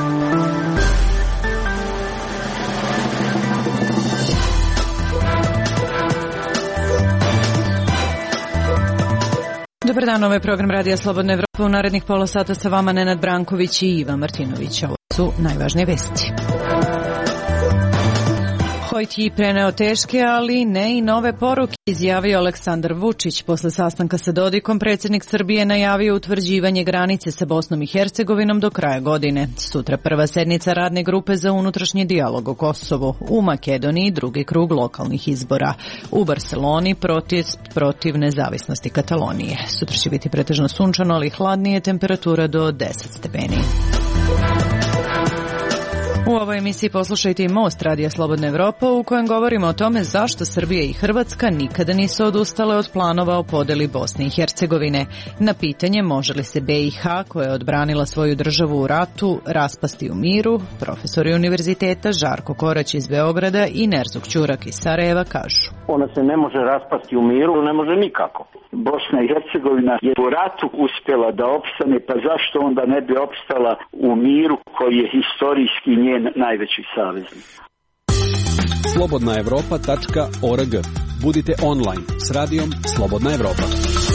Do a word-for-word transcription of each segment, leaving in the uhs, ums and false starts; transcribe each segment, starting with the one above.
Dobar dan, ovo je program Radija Slobodna Evropa. U narednih pola sata sa vama Nenad Branković i Ivan Martinović. Ovo su najvažnije vesti. Hojti preneo teške, ali ne i nove poruke, izjavio Aleksandar Vučić. Posle sastanka sa Dodikom, predsjednik Srbije najavio utvrđivanje granice sa Bosnom i Hercegovinom do kraja godine. Sutra prva sednica radne grupe za unutrašnji dijalog o Kosovu. U Makedoniji drugi krug lokalnih izbora. U Barseloni protest protiv nezavisnosti Katalonije. Sutra će biti pretežno sunčano, ali hladnije, temperatura do deset stepeni. U ovoj emisiji poslušajte i Most Radija Slobodna Evropa, u kojem govorimo o tome zašto Srbija i Hrvatska nikada nisu odustale od planova o podeli Bosne i Hercegovine. Na pitanje može li se B i H, koja je odbranila svoju državu u ratu, raspasti u miru, profesori univerziteta Žarko Korać iz Beograda i Nerzuk Ćurak iz Sarajeva kažu. Ona se ne može raspasti u miru, ne može nikako. Bosna i Hercegovina je u ratu uspjela da opstane, pa zašto onda ne bi opstala u miru koji je historijski njen najveći saveznik? slobodna evropa tačka org. Budite online s radijom Slobodna Evropa.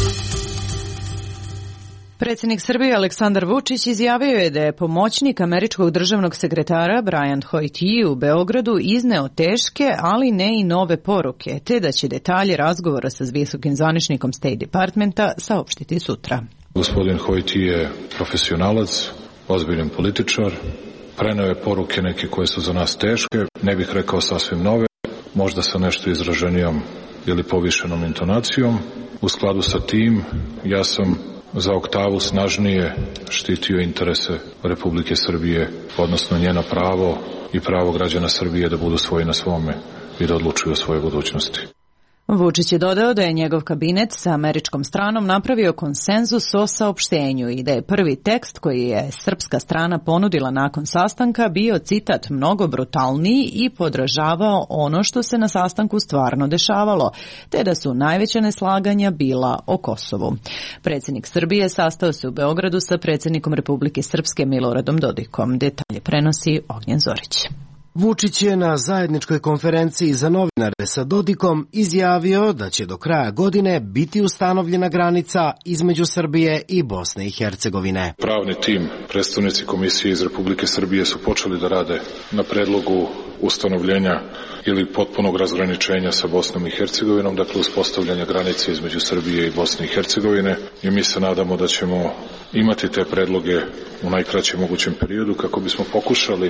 Predsjednik Srbije Aleksandar Vučić izjavio je da je pomoćnik američkog državnog sekretara Brian Hojti u Beogradu izneo teške, ali ne i nove poruke, te da će detalje razgovora sa visokim zvaničnikom State Departmenta saopštiti sutra. Gospodin Hojti je profesionalac, ozbiljan političar, preneo je poruke neke koje su za nas teške, ne bih rekao sasvim nove, možda sa nešto izraženijom ili povišenom intonacijom. U skladu sa tim ja sam za oktavu snažnije štitio interese Republike Srbije, odnosno njeno pravo i pravo građana Srbije da budu svoji na svome i da odlučuju o svojoj budućnosti. Vučić je dodao da je njegov kabinet sa američkom stranom napravio konsenzus o saopštenju i da je prvi tekst koji je srpska strana ponudila nakon sastanka bio, citat, mnogo brutalniji i podražavao ono što se na sastanku stvarno dešavalo, te da su najveća neslaganja bila o Kosovu. Predsjednik Srbije sastao se u Beogradu sa predsjednikom Republike Srpske Miloradom Dodikom. Detalje prenosi Ognjen Zorić. Vučić je na zajedničkoj konferenciji za novinare sa Dodikom izjavio da će do kraja godine biti ustanovljena granica između Srbije i Bosne i Hercegovine. Pravni tim, predstavnici komisije iz Republike Srbije su počeli da rade na predlogu ustanovljenja ili potpunog razgraničenja sa Bosnom i Hercegovinom, dakle uspostavljanja granice između Srbije i Bosne i Hercegovine, i mi se nadamo da ćemo imati te predloge u najkraćem mogućem periodu kako bismo pokušali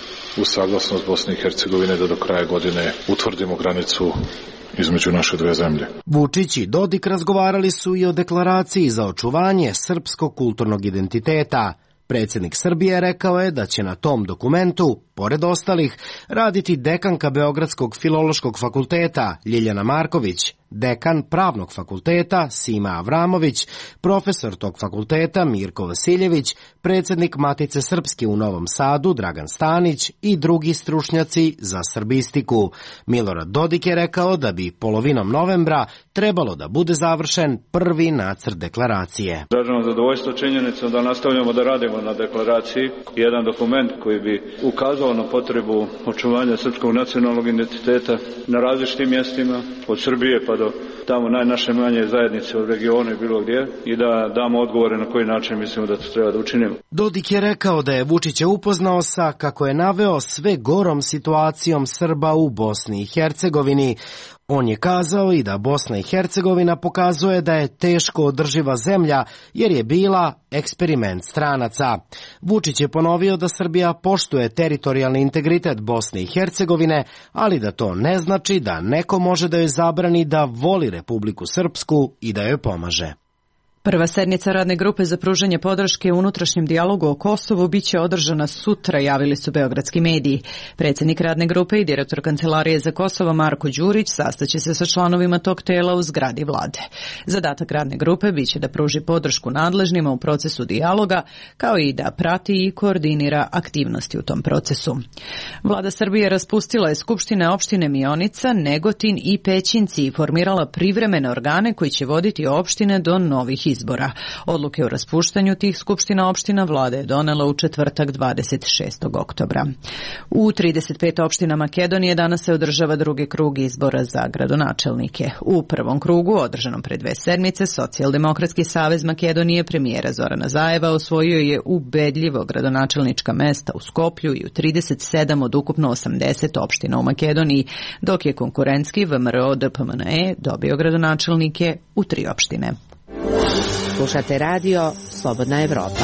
uz saglasnost Bosne i Hercegovine da do kraja godine utvrdimo granicu između naše dve zemlje. Vučić i Dodik razgovarali su i o deklaraciji za očuvanje srpskog kulturnog identiteta. Predsjednik Srbije rekao je da će na tom dokumentu, pored ostalih, raditi dekanka Beogradskog filološkog fakulteta Ljiljana Marković, dekan Pravnog fakulteta Sima Avramović, profesor tog fakulteta Mirko Vasiljević, predsjednik Matice Srpske u Novom Sadu Dragan Stanić i drugi stručnjaci za srbistiku. Milorad Dodik je rekao da bi polovinom novembra trebalo da bude završen prvi nacrt deklaracije. Izražavam zadovoljstvo činjenicom da nastavljamo da radimo na deklaraciji, jedan dokument koji bi ukazao na potrebu očuvanja srpskog nacionalnog identiteta na različitim mjestima, od Srbije pa do tamo najnaše manje zajednice u regionu i bilo gdje, i da damo odgovore na koji način mislimo da to treba da učinimo. Dodik je rekao da je Vučić upoznao sa, kako je naveo, sve gorom situacijom Srba u Bosni i Hercegovini. On je kazao i da Bosna i Hercegovina pokazuje da je teško održiva zemlja jer je bila eksperiment stranaca. Vučić je ponovio da Srbija poštuje teritorijalni integritet Bosne i Hercegovine, ali da to ne znači da neko može da joj zabrani da voli Republiku Srpsku i da joj pomaže. Prva sednica radne grupe za pružanje podrške unutrašnjem dijalogu o Kosovu biće održana sutra, javili su beogradski mediji. Predsjednik radne grupe i direktor Kancelarije za Kosovo Marko Đurić sastaće se sa članovima tog tela u zgradi vlade. Zadatak radne grupe biće da pruži podršku nadležnima u procesu dijaloga, kao i da prati i koordinira aktivnosti u tom procesu. Vlada Srbije raspustila je skupštine opštine Mionica, Negotin i Pećinci i formirala privremene organe koji će voditi opštine do novih izbora. izbora. Odluke o raspuštanju tih skupština opština vlada je donela u četvrtak dvadeset šestog oktobra. U trideset pet opština Makedonije danas se održava drugi krug izbora za gradonačelnike. U prvom krugu, održanom pre dve sedmice, Socijaldemokratski savez Makedonije premijera Zorana Zajeva osvojio je ubedljivo gradonačelnička mesta u Skoplju i u trideset sedam od ukupno osamdeset opština u Makedoniji, dok je konkurentski V M R O D P M N E dobio gradonačelnike u tri opštine. Slušate radio Slobodna Evropa.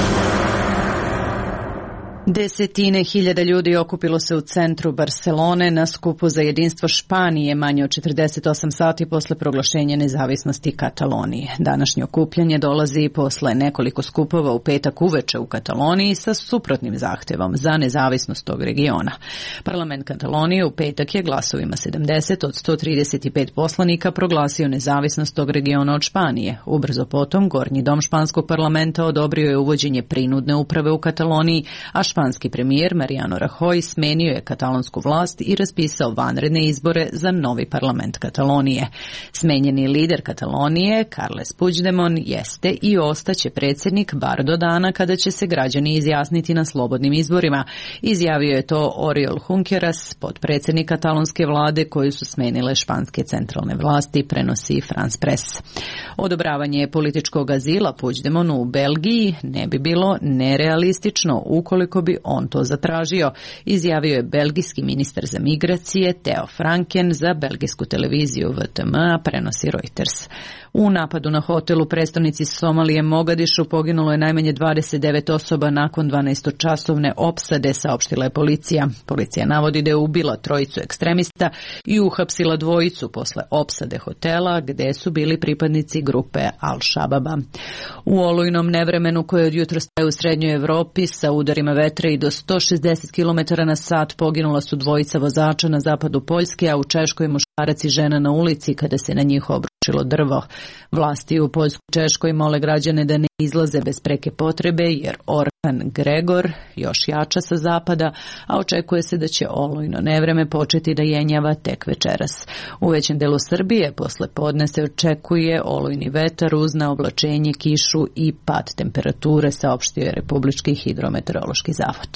Desetine hiljada ljudi okupilo se u centru Barcelone na skupu za jedinstvo Španije manje od četrdeset osam sati posle proglašenja nezavisnosti Katalonije. Današnje okupljanje dolazi posle nekoliko skupova u petak uveče u Kataloniji sa suprotnim zahtevom za nezavisnost tog regiona. Parlament Katalonije u petak je glasovima sedamdeset od sto trideset pet poslanika proglasio nezavisnost tog regiona od Španije. Ubrzo potom Gornji dom španskog parlamenta odobrio je uvođenje prinudne uprave u Kataloniji, a španski premijer Mariano Rajoy smenio je katalonsku vlast i raspisao vanredne izbore za novi parlament Katalonije. Smenjeni lider Katalonije, Carles Puigdemont, jeste i ostaće predsjednik bar do dana kada će se građani izjasniti na slobodnim izborima. Izjavio je to Oriol Junqueras, potpredsjednik katalonske vlade koju su smenile španske centralne vlasti, prenosi France Press. Odobravanje političkog azila Puigdemontu u Belgiji ne bi bilo nerealistično ukoliko bi on to zatražio, izjavio je belgijski ministar za migracije Theo Franken za belgijsku televiziju V T M, a prenosi Reuters. U napadu na hotel u prestonici Somalije Mogadišu poginulo je najmanje dvadeset devet osoba nakon dvanaestočasovne opsade, saopštila je policija. Policija navodi da je ubila trojicu ekstremista i uhapsila dvojicu posle opsade hotela gde su bili pripadnici grupe Al-Shababa. U olujnom nevremenu koje od jutra staje u srednjoj Evropi sa udarima vetra i do sto šezdeset kilometara na sat poginula su dvojica vozača na zapadu Poljske, a u Češkoj muškarac i žena na ulici kada se na njih obručilo drvo. Vlasti u Poljskoj i Češkoj mole građane da ne izlaze bez preke potrebe jer orkan Gregor još jača sa zapada, a očekuje se da će olujno nevreme početi da jenjava tek večeras. U većem delu Srbije posle podne se očekuje olujni vetar uz naoblačenje, kišu i pad temperature, saopštio je Republički hidrometeorološki zavod.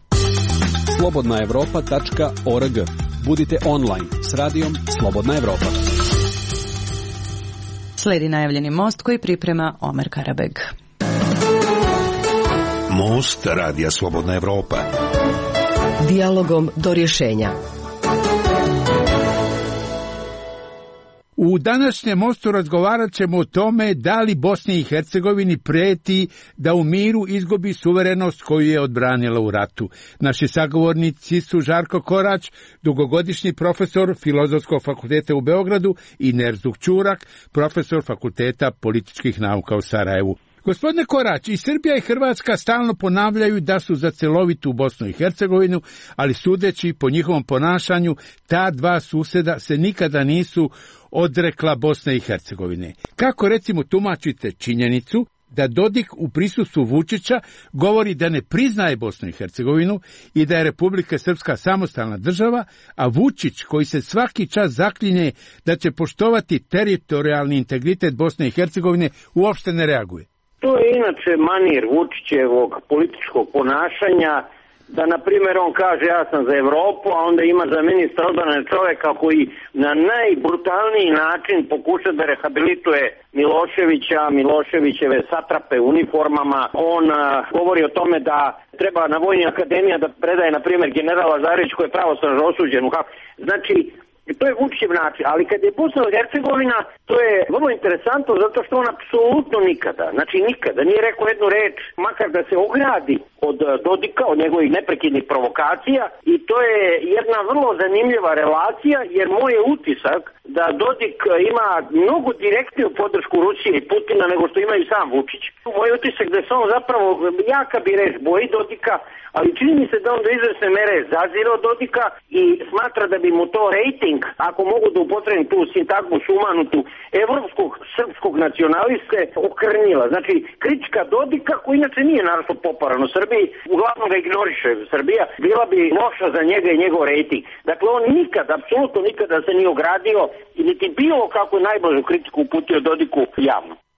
slobodna evropa tačka org. Budite online s radijom Slobodna Evropa. Sledi najavljeni most koji priprema Omer Karabeg. Most radija Slobodna Evropa. Dijalogom do rješenja. U današnjem mostu razgovarat ćemo o tome da li Bosni i Hercegovini preti da u miru izgubi suverenost koju je odbranila u ratu. Naši sagovornici su Žarko Korać, dugogodišnji profesor Filozofskog fakulteta u Beogradu, i Nerzuk Ćurak, profesor Fakulteta političkih nauka u Sarajevu. Gospodine Korać, i Srbija i Hrvatska stalno ponavljaju da su za celovitu Bosnu i Hercegovinu, ali sudeći po njihovom ponašanju, ta dva suseda se nikada nisu odrekla Bosne i Hercegovine. Kako recimo tumačite činjenicu da Dodik u prisustvu Vučića govori da ne priznaje Bosnu i Hercegovinu i da je Republika Srpska samostalna država, a Vučić, koji se svaki čas zaklinje da će poštovati teritorijalni integritet Bosne i Hercegovine, uopšte ne reaguje? To je inače manir Vučićevog političkog ponašanja, da na primjer on kaže ja sam za Evropu, a onda ima za ministra odbrane čoveka koji na najbrutalniji način pokuša da rehabilituje Miloševića, Miloševićeve satrape u uniformama. On a, govori o tome da treba na Vojni akademija da predaje na primjer general Lazarević koji je pravosnažno osuđen. Znači, to je Vučićev način, ali kad je Bosna i Hercegovina, to je vrlo interesantno zato što on apsolutno nikada, znači nikada nije rekao jednu reč, makar da se ogradi od Dodika, od njegovih neprekidnih provokacija, i to je jedna vrlo zanimljiva relacija, jer moj je utisak da Dodik ima mnogo direktniju podršku Rusije i Putina nego što ima i sam Vučić. Moj utisak da se on zapravo, jaka bi reč, boji Dodika, ali čini mi se da on do izvesne mere zazira od Dodika i smatra da bi mu to rejting, ako mogu da upotrebim tu sintagmu sumanutu, evropskog srpskog nacionaliste okrnjila. Znači, kritika Dodika, koji inače nije naravno popularan u Srbiji, uglavnom ga ignoriše Srbija, bila bi loša za njega i njegov rejting. Dakle, on nikad, apsolutno nikada se nije ogradio i niti bilo kako najbolju kritiku uputio Dodiku javno.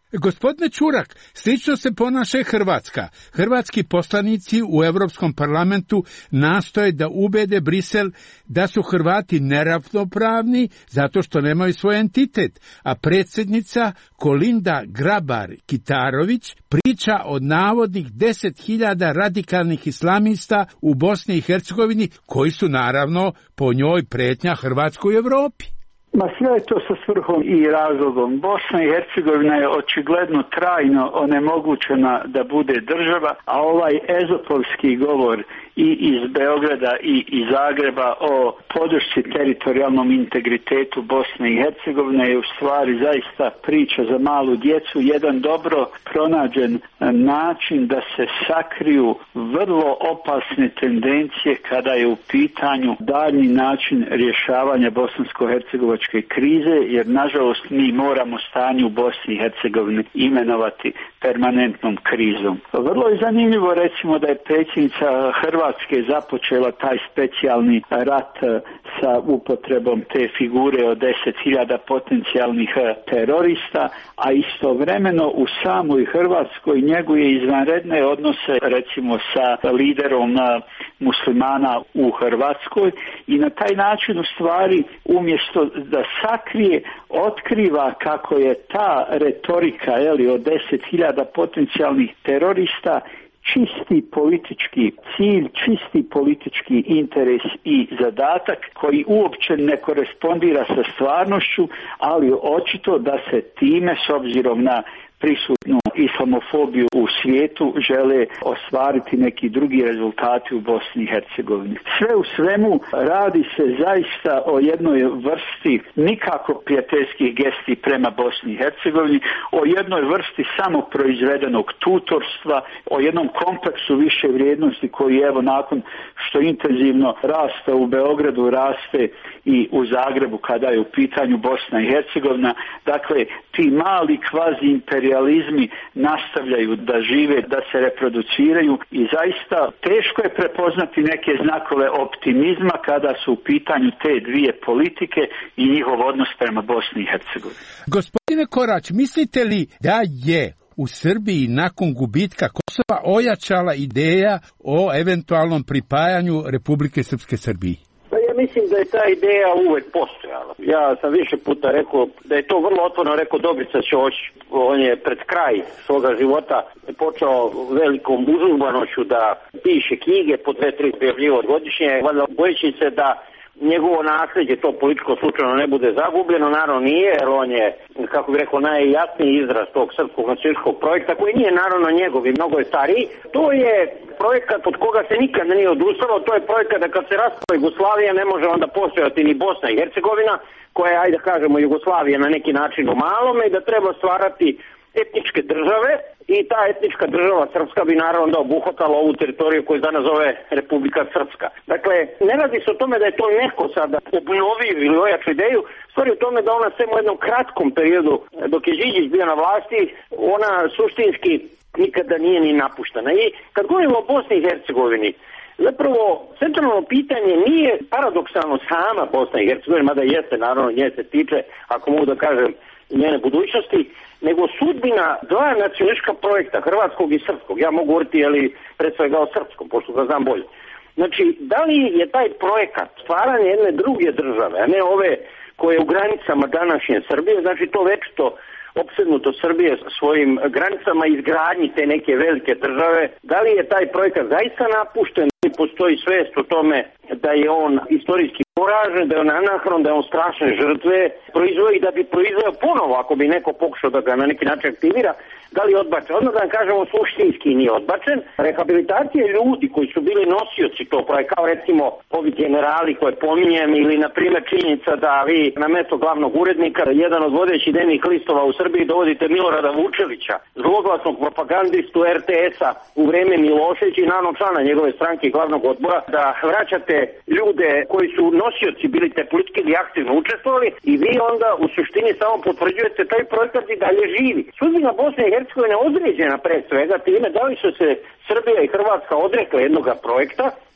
Gospodine Čurak, slično se ponaša Hrvatska. Hrvatski poslanici u Europskom parlamentu nastoje da ubede Brisel da su Hrvati neravnopravni zato što nemaju svoj entitet, a predsjednica Kolinda Grabar-Kitarović priča o navodnih deset hiljada radikalnih islamista u Bosni i Hercegovini, koji su naravno po njoj pretnja Hrvatskoj u Europi. Ma sve je to sa svrhom i razlogom. Bosna i Hercegovina je očigledno trajno onemogućena da bude država, a ovaj ezopovski govor i iz Beograda i iz Zagreba o podršci teritorijalnom integritetu Bosne i Hercegovine je u stvari zaista priča za malu djecu, jedan dobro pronađen način da se sakriju vrlo opasne tendencije kada je u pitanju daljnji način rješavanja bosansko-hercegovačke krize, jer nažalost mi moramo stanje u Bosni i Hercegovini imenovati permanentnom krizom. Vrlo je zanimljivo recimo da je predsjednica Hrvatske započela taj specijalni rat sa upotrebom te figure od deset hiljada potencijalnih terorista, a istovremeno u samoj Hrvatskoj njeguje izvanredne odnose recimo sa liderom muslimana u Hrvatskoj i na taj način u stvari umjesto da sakrije, otkriva kako je ta retorika jeli, od deset hiljada potencijalnih terorista čisti politički cilj, čisti politički interes i zadatak koji uopće ne korespondira sa stvarnošću, ali očito da se time s obzirom na prisutnu islamofobiju u svijetu žele ostvariti neki drugi rezultati u Bosni i Hercegovini. Sve u svemu radi se zaista o jednoj vrsti nikako prijateljskih gesti prema Bosni i Hercegovini, o jednoj vrsti samoproizvedenog tutorstva, o jednom kompleksu više vrijednosti koji evo nakon što intenzivno raste u Beogradu, raste i u Zagrebu kada je u pitanju Bosna i Hercegovina. Dakle, ti mali kvazi imperializmi nastavljaju da žive, da se reproduciraju i zaista teško je prepoznati neke znakove optimizma kada su u pitanju te dvije politike i njihov odnos prema Bosni i Hercegovini. Gospodine Korać, mislite li da je u Srbiji nakon gubitka Kosova ojačala ideja o eventualnom pripajanju Republike Srpske Srbiji? Mislim da je ta ideja uvek postojala. Ja sam više puta rekao da je to vrlo otvoreno rekao Dobrica Ćoć. On je pred kraj svoga života počeo velikom užurbanošću da piše knjige po dve, tri prijavljivo godišnje, valjda bojeći se da njegovo nasljeđe, to političko slučajno ne bude zagubljeno, naravno nije, jer on je, kako bih rekao, najjasniji izraz tog srpskog nacionalističkog projekta, koji nije naravno njegov i mnogo je stariji. To je projekat od koga se nikad nije odustalo, to je projekat da kad se raspala Jugoslavija ne može onda postojati ni Bosna i Hercegovina, koja je, ajde kažemo, Jugoslavija na neki način u malome, i da treba stvarati etničke države, i ta etnička država srpska bi naravno da obuhvatala ovu teritoriju koju danas zove Republika Srpska. Dakle, ne radi se o tome da je to neko sada obnovio ili ojaču ideju, stvari u tome da ona sve u jednom kratkom periodu, dok je Đinđić bio na vlasti, ona suštinski nikada nije ni napuštena. I kad govorimo o Bosni i Hercegovini, zapravo centralno pitanje nije paradoksalno sama Bosna i Hercegovina, mada jeste, naravno nje se tiče, ako mogu da kažem, njene budućnosti, nego sudbina dva nacionalistička projekta, hrvatskog i srpskog. Ja mogu govoriti, ali pred svega o srpskom, pošto ga znam bolje. Znači, da li je taj projekat stvaranje jedne druge države, a ne ove koje je u granicama današnje Srbije, znači to večito opsednuto Srbije svojim granicama izgradnji te neke velike države, da li je taj projekat zaista napušten, da li postoji svest o tome da je on istorijski poražen, da je on anahron, da je on strašne žrtve proizvodi, da bi proizveo ponovo ako bi neko pokušao da ga na neki način aktivira, da li je odbačen? Odmah da vam kažemo, suštinski nije odbačen. Rehabilitacija ljudi koji su bili nosioci tog projekta, kao recimo ovi generali koje pominjem, ili na primjer činjenica da vi na mesto glavnog urednika, jedan od vodećih dnevnih listova u Srbiji, dovodite Milorada Vučevića, zloglasnog propagandistu er te esa u vreme Miloševića i naravno člana njegove stranke i glavnog odbora, da vraćate ljude koji su nosioci bili te politike ili aktivno učestvovali, i vi onda u suštini samo potvrđujete taj projekat i dalje živi. Sudbina Bosne i Hercegovine određena pre svega time da li su se Srbija i Hrvatska odrekle jednog projekta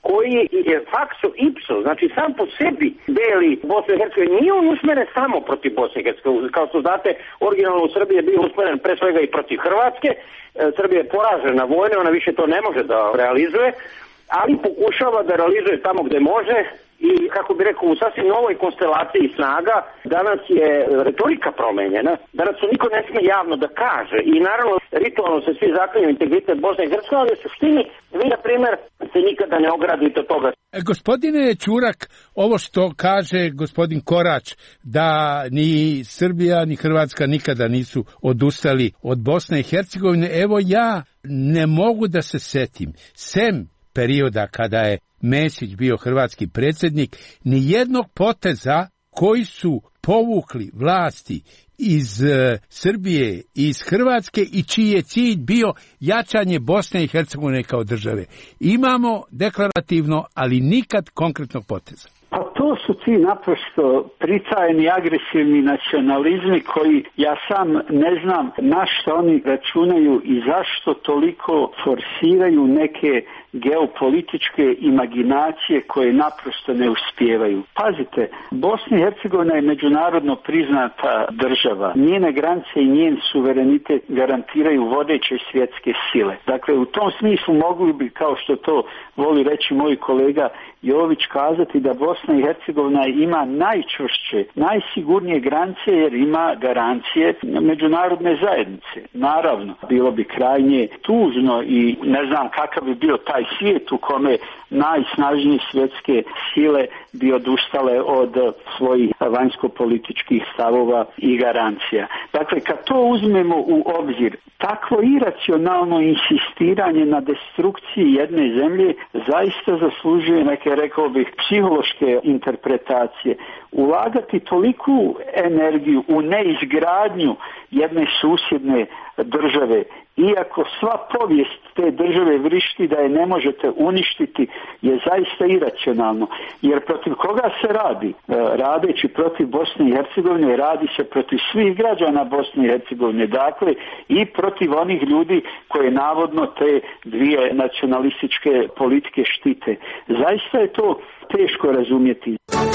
koji je fakso ipso, znači sam po sebi deli Bosnu i Hercegovinu. Nije on usmeren samo protiv Bosne i Hercegovine. Kao što znate, originalno u Srbiji je bio usmeren pre svega i protiv Hrvatske. Srbija je poražena vojno, ona više to ne može da realizuje, ali pokušava da realizuje tamo gde može. I, kako bi rekao, u sasvim novoj konstelaciji snaga danas je retorika promenjena. Danas to niko ne sme javno da kaže. I naravno, ritualno se svi zaklinju integritet Bosne i Hercegovine, ali u suštini vi, na primjer, se nikada ne ogradite od toga. E, gospodine Ćurak, ovo što kaže gospodin Korać, da ni Srbija ni Hrvatska nikada nisu odustali od Bosne i Hercegovine, evo ja ne mogu da se setim, sem perioda kada je Mesić bio hrvatski predsjednik, ni jednog poteza koji su povukli vlasti iz e, Srbije i iz Hrvatske i čiji je cilj bio jačanje Bosne i Hercegovine kao države. Imamo deklarativno, ali nikad konkretnog poteza. Pa to su ti naprosto pritajeni agresivni nacionalizmi koji ja sam ne znam na što oni računaju i zašto toliko forsiraju neke geopolitičke imaginacije koje naprosto ne uspijevaju. Pazite, Bosna i Hercegovina je međunarodno priznata država. Njene granice i njen suverenitet garantiraju vodeće svjetske sile. Dakle, u tom smislu mogli bi, kao što to voli reći moj kolega Jović, kazati da Bosna i Hercegovina ima najčvršće, najsigurnije granice jer ima garancije međunarodne zajednice. Naravno, bilo bi krajnje tužno i ne znam kakav bi bio taj svijet u kome najsnažnije svjetske sile bi odustale od svojih vanjsko-političkih stavova i garancija. Dakle, kad to uzmemo u obzir, takvo iracionalno insistiranje na destrukciji jedne zemlje zaista zaslužuje neke, rekao bih, psihološke interpretacije. Ulagati toliku energiju u neizgradnju jedne susjedne države, iako sva povijest te države vrišti da je ne možete uništiti, je zaista iracionalno. Jer protiv koga se radi? Radeći protiv Bosne i Hercegovine, radi se protiv svih građana Bosne i Hercegovine. Dakle, i protiv onih ljudi koje navodno te dvije nacionalističke politike štite. Zaista je to teško razumjeti.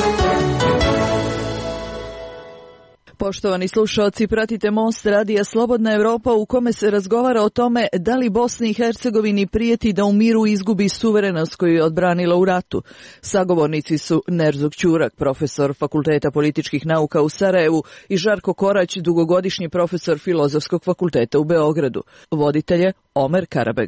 Poštovani slušalci, pratite Most radija Slobodna Evropa u kome se razgovara o tome da li Bosni i Hercegovini prijeti da u miru izgubi suverenost koju je odbranila u ratu. Sagovornici su Nerzuk Ćurak, profesor Fakulteta političkih nauka u Sarajevu, i Žarko Korać, dugogodišnji profesor Filozofskog fakulteta u Beogradu. Voditelj je Omer Karabeg.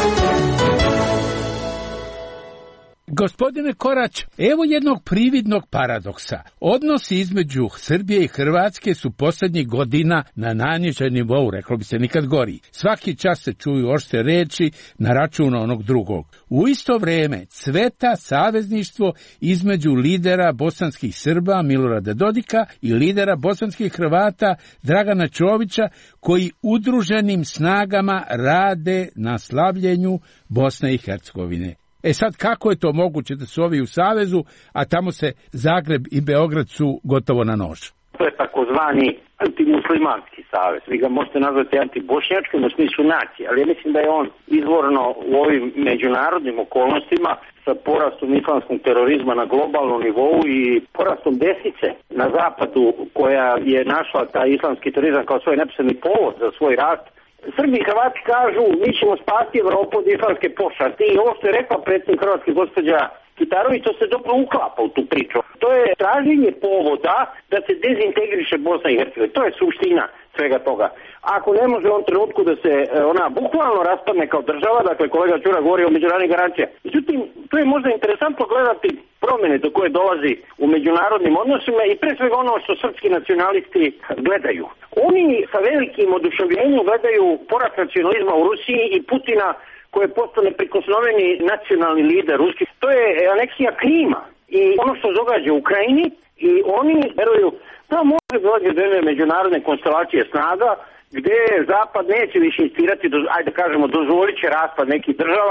Gospodine Korać, evo jednog prividnog paradoksa. Odnosi između Srbije i Hrvatske su posljednjih godina na najnižem nivou, reklo bi se nikad gori. Svaki čas se čuju oštre reči na račun onog drugog. U isto vrijeme cveta savezništvo između lidera bosanskih Srba Milorada Dodika i lidera bosanskih Hrvata Dragana Čovića, koji udruženim snagama rade na slavljenju Bosne i Hercegovine. E sad, kako je to moguće da su ovi u savezu, a tamo se Zagreb i Beograd su gotovo na nož? To je takozvani antimuslimanski savez. Vi ga možete nazvati antibošnjačkim u smislu nacije, ali ja mislim da je on izvorno u ovim međunarodnim okolnostima sa porastom islamskog terorizma na globalnom nivou i porastom desnice na zapadu, koja je našla taj islamski terorizam kao svoj neposredni povod za svoj rast. Srbi i Hrvati kažu, mi ćemo spasti Evropu od islamske pošasti, i ovo što je rekla predsjednik Hrvatske gospođa Kitarović, to se dobro uklapa u tu priču. To je traženje povoda da se dezintegriše Bosna i Hercegovina. To je suština svega toga. Ako ne može u ovom trenutku da se ona bukvalno raspadne kao država, dakle kolega Ćura govori o međunarodnim garancijama. Međutim, to je možda interesantno gledati promjene do koje dolazi u međunarodnim odnosima i pre svega ono što srpski nacionalisti gledaju. Oni sa velikim oduševljenjem gledaju porast nacionalizma u Rusiji i Putina koji je postao neprikosnoveni nacionalni lider ruski. To je aneksija Krima i ono što se događa u Ukrajini, i oni veruju da može doći do jedne međunarodne konstelacije snaga gdje Zapad neće više insistirati, ajde kažemo, dozvolit će raspad nekih država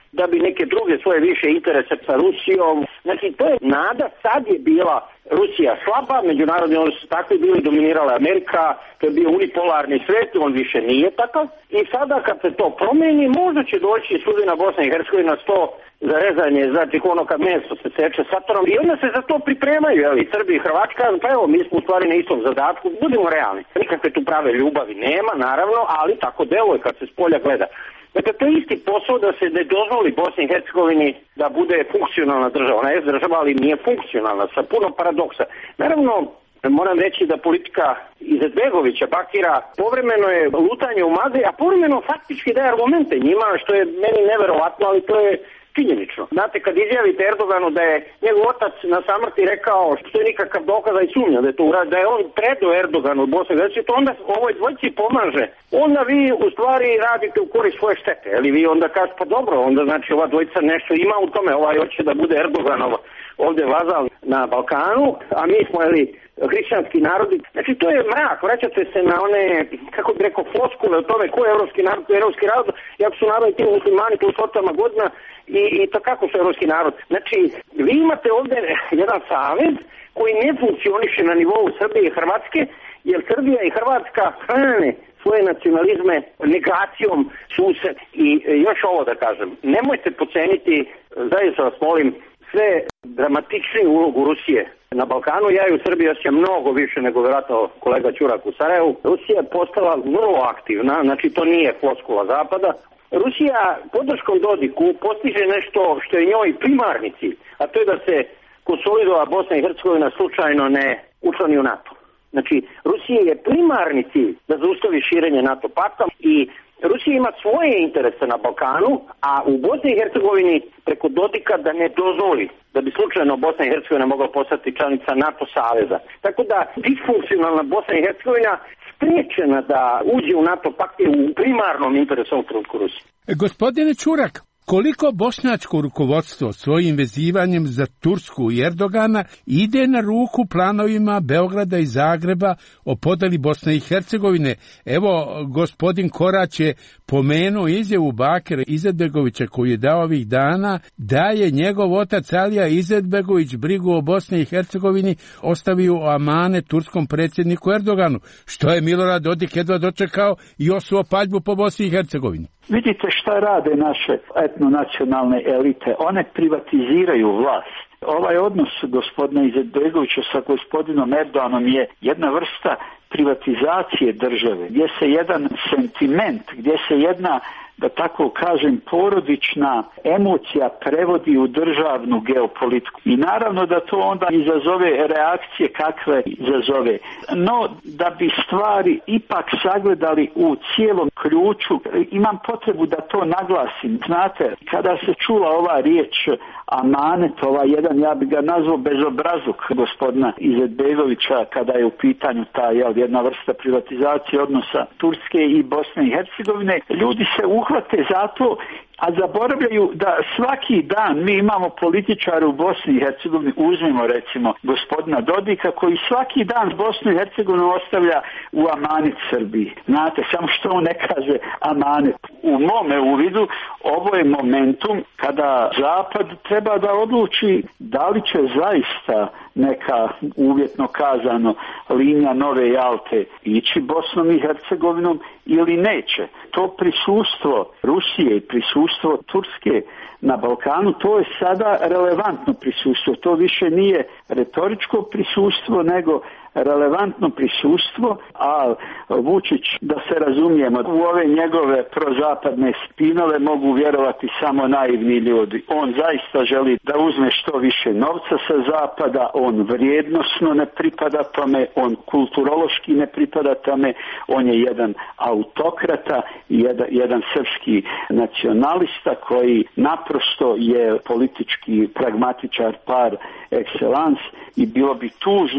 da bi neke druge svoje više interese sa Rusijom. Znači, to je nada, sad je bila Rusija slaba, međunarodni odnosi su takvi bili, dominirala Amerika, to je bio unipolarni svet, on više nije takav. I sada kad se to promeni, možda će doći sudbina Bosna i Hercegovina sto za rezanje, znači ono kad meso se seče satorom i onda se za to pripremaju, jeli, Srbi i Hrvatska, pa evo, mi smo u stvari na istom zadatku, budimo realni. Nikakve tu prave ljubavi nema, naravno, ali tako deluje kad se s polja gleda. Dakle, to je isti posao da se ne dozvoli Bosni i Hercegovini da bude funkcionalna država. Ona je država, ali nije funkcionalna, sa puno paradoksa. Naravno, moram reći da politika Izetbegovića, Bakira, povremeno je lutanje u magli, a povremeno faktički daje argumente njima, što je meni neverovatno, ali to je činjenično. Znate, kad izjavite Erdoganu da je njegov otac na samrti rekao, što je nikakav dokaz i sumnja da je to uradio, da je on predao Erdoganu od Bosne i Hercegovine, to onda ovoj dvojci pomaže. Onda vi u stvari radite u korist svoje štete, ali vi onda kažete, pa dobro, onda znači ova dvojica nešto ima u tome, ovaj hoće da bude Erdoganov ovdje vazal na Balkanu, a mi smo, jeli, hrišćanski narodi. Znači, to je mrak, vraćate se na one, kako bi rekao, floskule o tome ko je evropski narod, ko je evropski narod, jako su narodi ti muslimani tu stotama godina i, i to kako su evropski narod. Znači, vi imate ovdje jedan savez koji ne funkcioniše na nivou Srbije i Hrvatske, jer Srbija i Hrvatska hrane svoje nacionalizme negacijom sused. I još ovo da kažem, nemojte poceniti, zaista vas molim, sve dramatičniju ulogu Rusije na Balkanu. Ja i u Srbiji osjećam mnogo više nego vjerojatno kolega Ćurak u Sarajevu. Rusija je postala vrlo aktivna, znači to nije floskula Zapada. Rusija podrškom Dodiku postiže nešto što je njoj primarni cilj, a to je da se konsolidova Bosna i Hercegovina slučajno ne učlani u NATO. Znači, Rusija je primarni cilj da zaustavi širenje NATO pakta i Rusija ima svoje interese na Balkanu, a u Bosni i Hercegovini preko Dodika da ne dozvoli da bi slučajno Bosna i Hercegovina mogla postati članica NATO saveza. Tako da disfunkcionalna Bosna i Hercegovina spriječena da uđe u NATO pakt je u primarnom interesu u trenutku Rusije. Gospodine Ćurak, koliko bošnjačko rukovodstvo svojim vezivanjem za Tursku i Erdogana ide na ruku planovima Beograda i Zagreba o podeli Bosne i Hercegovine? Evo, gospodin Korać je pomenuo izjavu Bakira Izetbegovića koji je dao ovih dana da je njegov otac Alija Izetbegović brigu o Bosni i Hercegovini ostavio u amane turskom predsjedniku Erdoganu, što je Milorad Dodik jedva dočekao i osuo paljbu po Bosni i Hercegovini. Vidite šta rade naše etnonacionalne elite. One privatiziraju vlast. Ovaj odnos gospodina Izetbegovića sa gospodinom Erdoganom je jedna vrsta privatizacije države, gdje se jedan sentiment, gdje se jedna, da tako kažem, porodična emocija prevodi u državnu geopolitiku. I naravno da to onda izazove reakcije kakve izazove. No, da bi stvari ipak sagledali u cijelom ključu, imam potrebu da to naglasim. Znate, kada se čula ova riječ amanet, ovaj jedan, ja bi ga nazvao bezobrazluk gospodina Izetbegovića, kada je u pitanju ta, jel, jedna vrsta privatizacije odnosa Turske i Bosne i Hercegovine, ljudi se uhvate za to, a zaboravljaju da svaki dan mi imamo političare u Bosni i Hercegovini, uzmimo recimo gospodina Dodika, koji svaki dan Bosnu i Hercegovinu ostavlja u amanet Srbiji. Znate, samo što on ne kaže amanet. U mome uvidu ovo je momentum kada Zapad treba da odluči da li će zaista neka, uvjetno kazano, linija Nove Jalte ići Bosnom i Hercegovinom ili neće. To prisustvo Rusije i prisustvo Turske na Balkanu, to je sada relevantno prisustvo. To više nije retoričko prisustvo, nego relevantno prisustvo, a Vučić, da se razumijemo, u ove njegove prozapadne spinove mogu vjerovati samo naivni ljudi. On zaista želi da uzme što više novca sa zapada, on vrijednosno ne pripada tome, on kulturološki ne pripada tome, on je jedan autokrata, jedan, jedan srpski nacionalista koji naprosto je politički pragmatičar par excellence i bilo bi tužno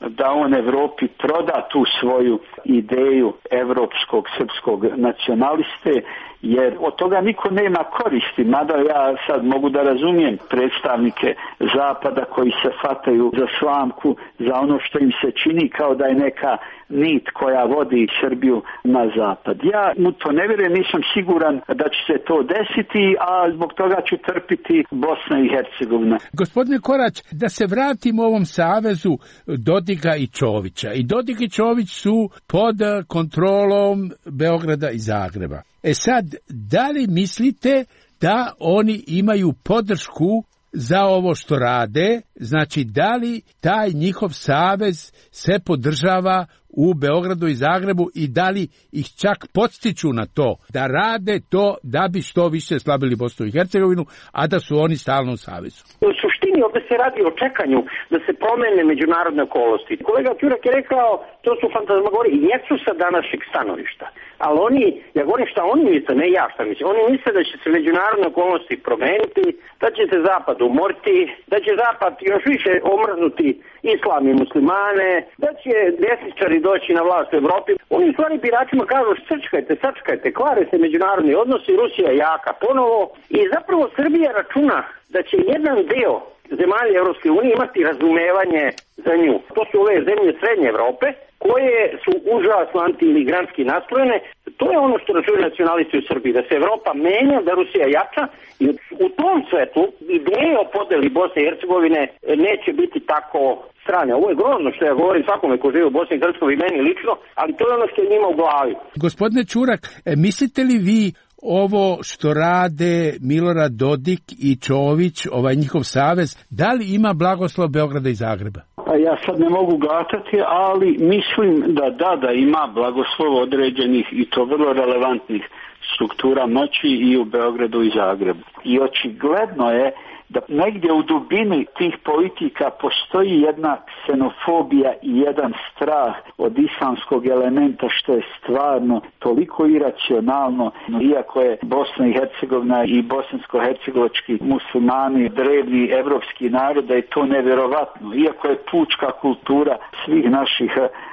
da on Evropi proda tu svoju ideju evropskog srpskog nacionaliste, jer od toga niko nema koristi, mada ja sad mogu da razumijem predstavnike Zapada koji se fataju za slamku, za ono što im se čini kao da je neka nit koja vodi Srbiju na zapad. Ja mu to ne vjerujem, nisam siguran da će se to desiti, a zbog toga ću trpiti Bosna i Hercegovina. Gospodine Korać, da se vratimo ovom savezu Dodika i Čovića. I Dodik i Čović su pod kontrolom Beograda i Zagreba. E sad, da li mislite da oni imaju podršku za ovo što rade? Znači, da li taj njihov savez se podržava u Beogradu i Zagrebu i da li ih čak podstiču na to da rade to da bi što više slabili Bosnu i Hercegovinu, a da su oni stalno u savezu? U suštini ovdje se radi o čekanju da se promene međunarodne okolnosti. Kolega Ćurak je rekao, to su fantazmagorije i jesu sa današnjeg stanovišta. Ali oni, ja govorim šta oni misle, ne ja šta mislim, oni misle da će se međunarodne okolnosti promeniti, da će se Zapad umoriti, da će Zapad još više omrznuti islam i muslimane, da će desničari doći na vlast u Evropi. Oni u stvari biračima kažu sačkajte, sačkajte, kvare se međunarodni odnosi, Rusija je jaka ponovo i zapravo Srbija računa da će jedan deo zemalja Europske unije imati razumevanje za nju. To su ove zemlje Srednje Evrope koje su užasno anti-imigrantski nastrojene. To je ono što računaju nacionalisti u Srbiji, da se Evropa menja, da Rusija jača i u tom svetu ideje o podeli Bosne i Hercegovine neće biti tako strane. Ovo je grozno što ja govorim svakome ko živi u Bosni i Hercegovini, meni lično, ali to je ono što je njima u glavi. Gospodine Ćurak, mislite li vi ovo što rade Milorad Dodik i Čović, ovaj njihov savez, da li ima blagoslov Beograda i Zagreba? Pa ja sad ne mogu gatati, ali mislim da da, da ima blagoslov određenih i to vrlo relevantnih struktura moći i u Beogradu i Zagrebu. I očigledno je da negdje u dubini tih politika postoji jedna ksenofobija i jedan strah od islamskog elementa što je stvarno toliko iracionalno, iako je Bosna i Hercegovina i bosansko-hercegovački muslimani drevni evropski narod, da je to nevjerovatno. Iako je pučka kultura svih naših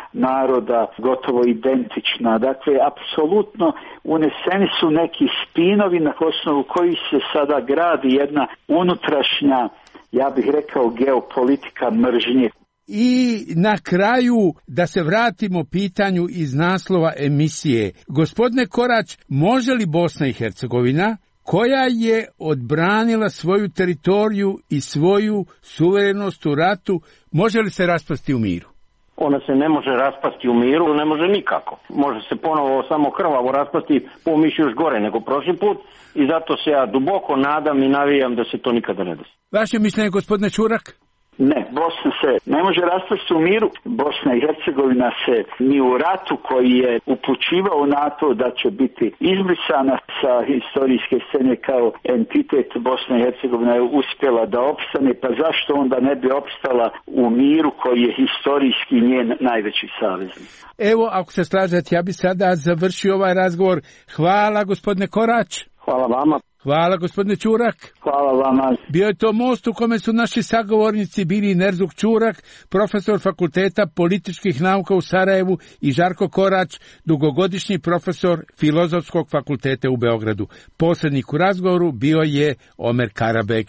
naroda gotovo identična. Dakle, apsolutno uneseni su neki spinovi na osnovu koji se sada gradi jedna unutrašnja, ja bih rekao, geopolitika mržnje. I na kraju da se vratimo pitanju iz naslova emisije. Gospodine Korać, može li Bosna i Hercegovina, koja je odbranila svoju teritoriju i svoju suverenost u ratu, može li se raspasti u miru? Ona se ne može raspasti u miru, ne može nikako. Može se ponovo samo krvavo raspasti, po mišlju još gore nego prošli put i zato se ja duboko nadam i navijam da se to nikada ne desi. Vaše mišljenje, gospodine Ćurak? Ne, Bosna se ne može raspasti u miru. Bosna i Hercegovina se ni u ratu koji je upućivao na to da će biti izbrisana sa historijske scene kao entitet, Bosna i Hercegovina je uspjela da opstane, pa zašto onda ne bi opstala u miru koji je historijski njen najveći saveznik? Evo, ako se slažete, ja bi sada završio ovaj razgovor. Hvala, gospodine Korać. Hvala vama. Hvala, gospodine Ćurak. Hvala vama. Bio je to most u kome su naši sagovornici bili Nerzuk Ćurak, profesor Fakulteta političkih nauka u Sarajevu, i Žarko Korać, dugogodišnji profesor Filozofskog fakulteta u Beogradu. Posrednik u razgovoru bio je Omer Karabeg.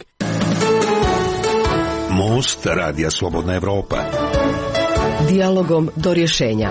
Most Radija Slobodna Evropa. Dijalogom do rješenja.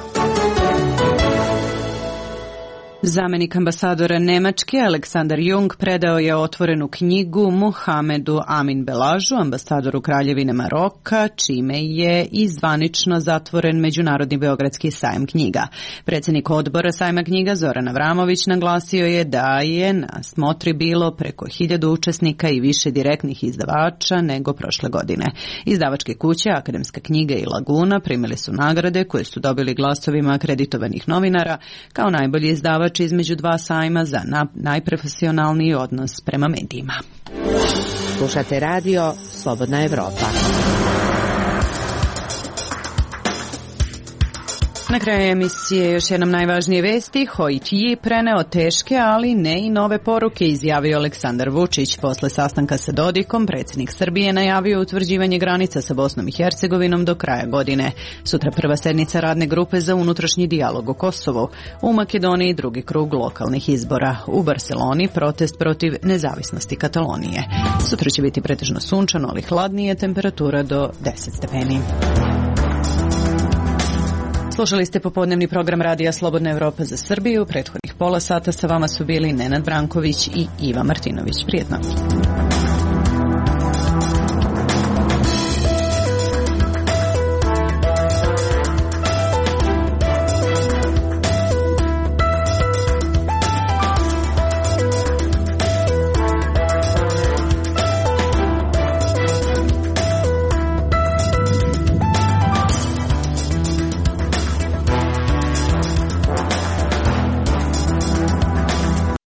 Zamenik ambasadora Nemačke Aleksandar Jung predao je otvorenu knjigu Muhamedu Amin Belažu, ambasadoru Kraljevine Maroka, čime je i zvanično zatvoren Međunarodni beogradski sajam knjiga. Predsjednik odbora sajma knjiga Zoran Avramović naglasio je da je na smotri bilo preko hiljadu učesnika i više direktnih izdavača nego prošle godine. Izdavačke kuće Akademska knjiga i Laguna primili su nagrade koje su dobili glasovima akreditovanih novinara kao najbolji izdavač između dva sajma za na, najprofesionalniji odnos prema medijima. Slušate radio Slobodna Evropa. Na kraju emisije još jednom najvažnije vesti. Hojtiji preneo teške, ali ne i nove poruke, izjavio Aleksandar Vučić. Posle sastanka sa Dodikom, predsjednik Srbije najavio utvrđivanje granica sa Bosnom i Hercegovinom do kraja godine. Sutra prva sednica radne grupe za unutrašnji dijalog o Kosovu. U Makedoniji drugi krug lokalnih izbora. U Barceloni protest protiv nezavisnosti Katalonije. Sutra će biti pretežno sunčano, ali hladnije, temperatura do deset stepeni. Slušali ste popodnevni program Radija Slobodna Evropa za Srbiju. Prethodnih pola sata sa vama su bili Nenad Branković i Iva Martinović. Prijetno.